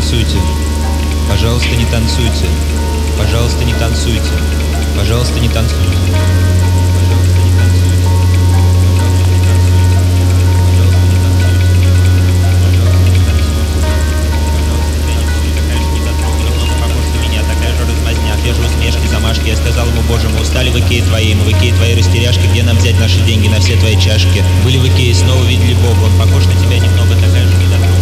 танцуйте. Пожалуйста, не танцуйте. Пожалуйста, не танцуйте. Пожалуйста, не танцуйте. Замашки. Я сказал ему: Боже, мы устали в Икее твоей, мы в Икее твоей растеряшки, где нам взять наши деньги на все твои чашки? Были в Икее, снова видели Бога, он похож на тебя немного, такая же недотрога.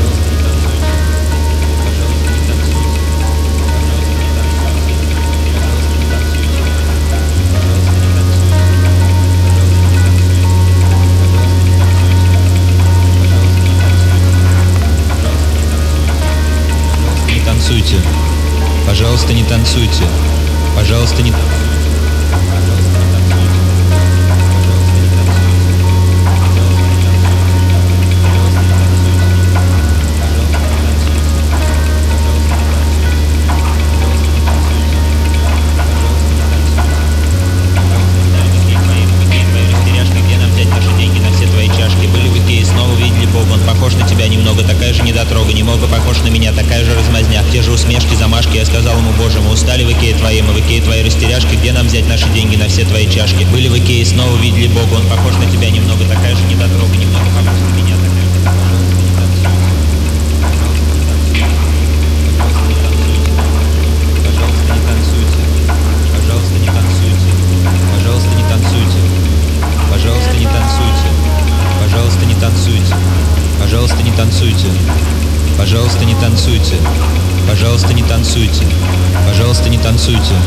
Не танцуйте. Пожалуйста, не танцуйте. Пожалуйста, не... Немного такая же недотрога, немного похож на меня, такая же размазня, те же усмешки, замашки. Я сказал ему: Боже, мы устали в Икее твоей, мы в Икее твоей растеряшки, где нам взять наши деньги на все твои чашки? Были в Икее, снова видели Бога, он похож на тебя немного, такая же недотрога, немного похож на меня, такая же... Пожалуйста, не танцуйте. Пожалуйста, не танцуйте. Пожалуйста, не танцуйте. Пожалуйста, не танцуйте. Пожалуйста, не танцуйте. Пожалуйста, не танцуйте. Пожалуйста, не танцуйте. Пожалуйста, не танцуйте.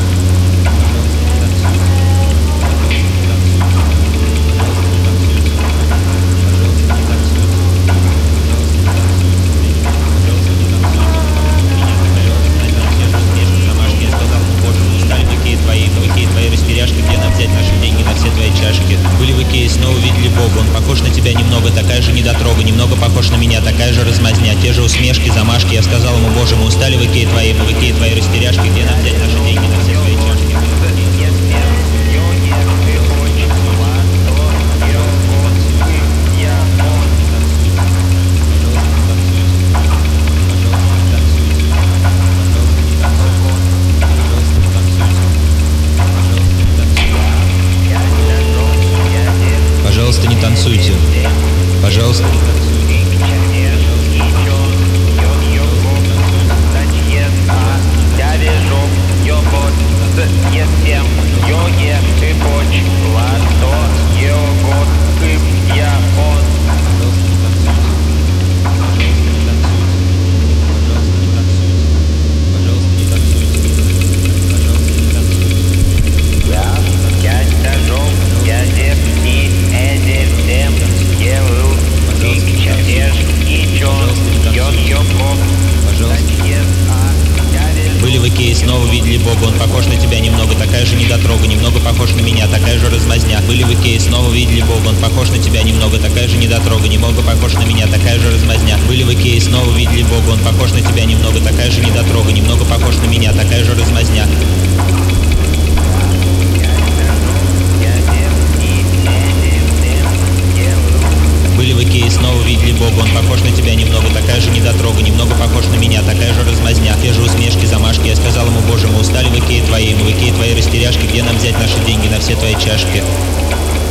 Были в Икее, снова видели Бога, он похож на тебя немного, такая же недотрога, немного похож на меня, такая же размазня, те же усмешки, замашки. Я сказал ему: Боже, мы устали в Икее твоей, мы в Икее твоей растеряшки, где нам взять наши деньги на все твои чашки? Пожалуйста, не танцуйте. Пожалуйста, не танцуйте. Снова видели Бога, он похож на тебя немного, такая же недотрога, немного похож на меня, такая же размазня. Были в Икее, снова видели Бога, он похож на тебя немного, такая же недотрога, немного похож на меня, такая же размазня. Были в Икее, снова видели Бога, он похож на тебя немного, такая же недотрога, немного похож на меня, такая же размазня. Были в Икее, снова видели Бога, он похож на тебя немного, такая же недотрога, немного похож на меня, такая же размазня, те же усмешки, замашки. Я сказал ему: Боже, мы устали в Икее твоей, мы в Икее твоей растеряшки, где нам взять наши деньги на все твои чашки?